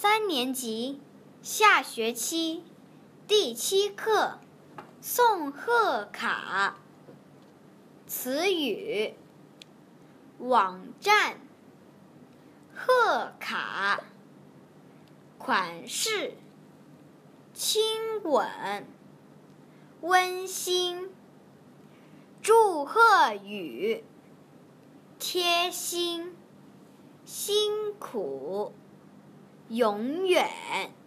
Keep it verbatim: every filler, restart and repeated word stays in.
三年级下学期第七课送贺卡。词语：网站、贺卡、款式、亲吻、温馨、祝贺语、贴心、辛苦、永远。